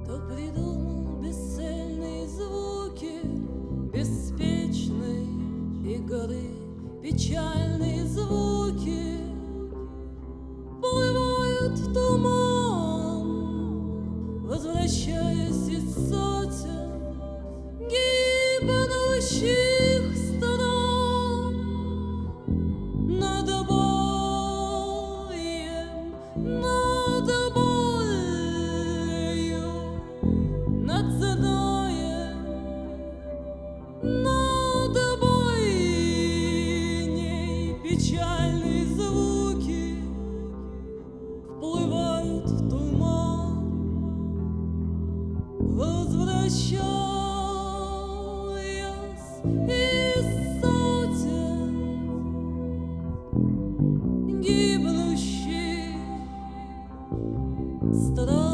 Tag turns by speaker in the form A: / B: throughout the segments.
A: Кто придумал бесцельные звуки беспечной игры, печальные звуки плывают в туман, возвращаясь из сотен гибнущих стран. Над боем, над болью, над знаем, над бойней печальные звуки вплывают в туман, возвращаясь из сотен гибнущих стран.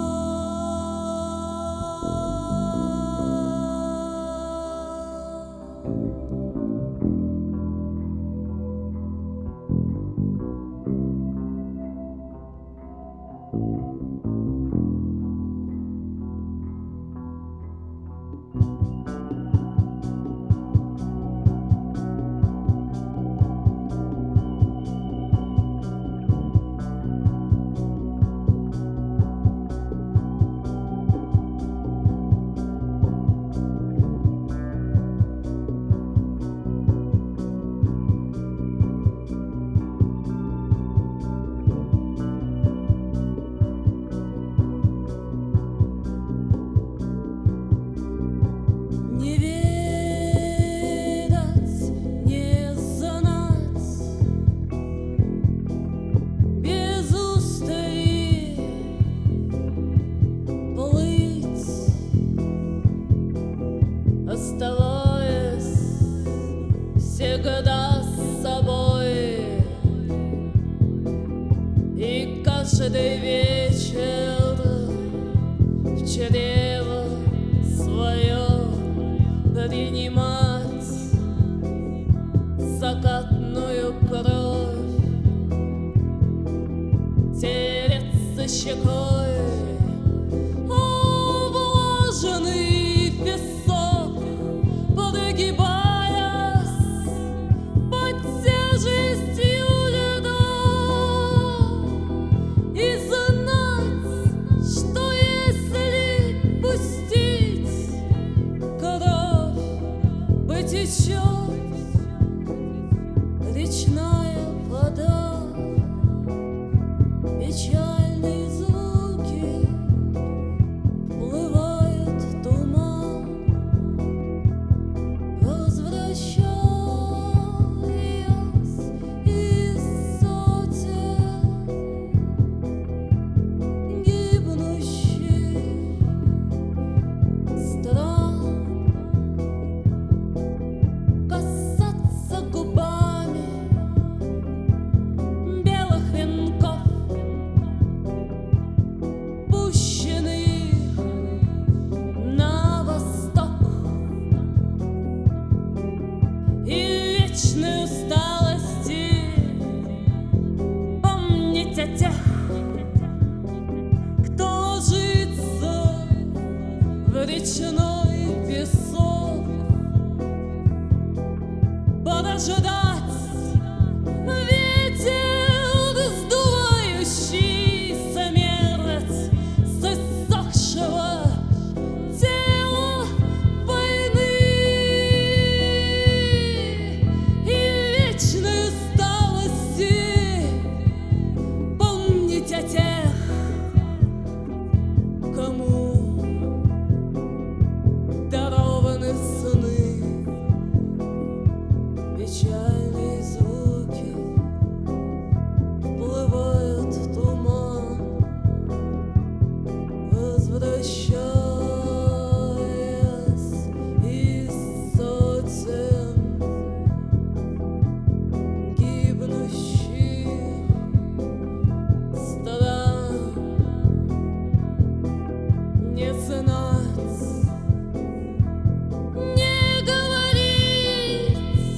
A: Оставаясь всегда с собой, и каждый вечер в чрево свое принимать закатную кровь, тереться щекой о влажный песок, подгибаясь под тяжестью льда, и знать, что если пустить кровь, потечет речная вода. Печальные звуки плывают в туман, возвращаясь из сотен гибнущих стран. Касаться губами белых венков, пущенных на восток, и вечной усталости помнить о тех, кто ложится в речной песок, подождать ветер, сдувающий смерть с иссохшего тела войны, и вечной усталости помнить о тех, кому дарованы сны. Печальные звуки вплывают в туман, возвращаясь из сотен гибнущих стран. Не знать, не говорить,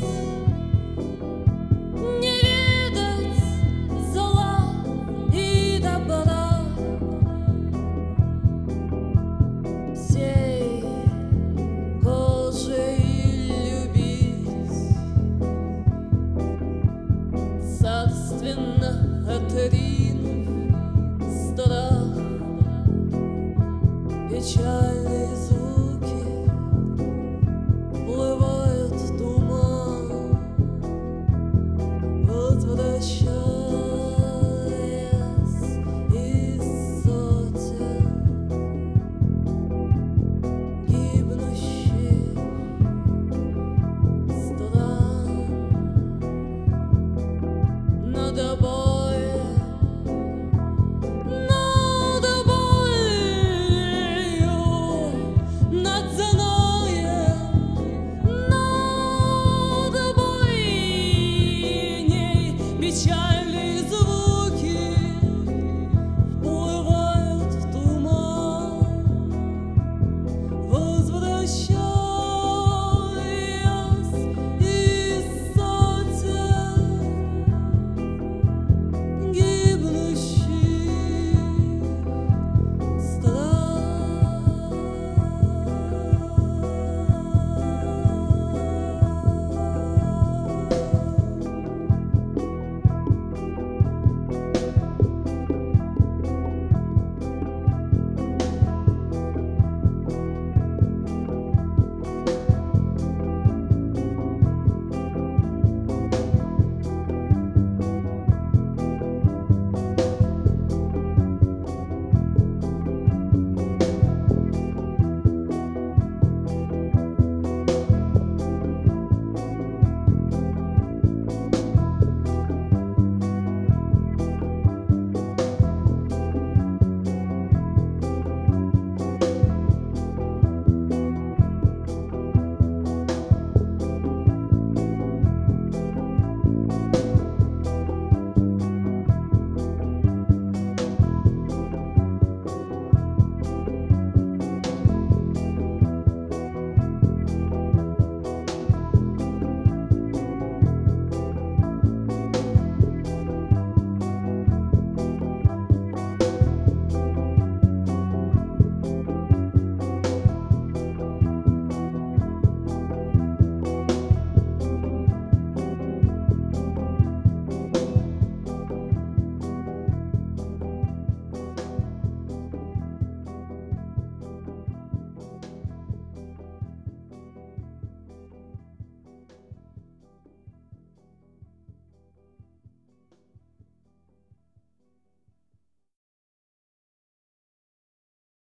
A: не ведать зла и добра, печаль.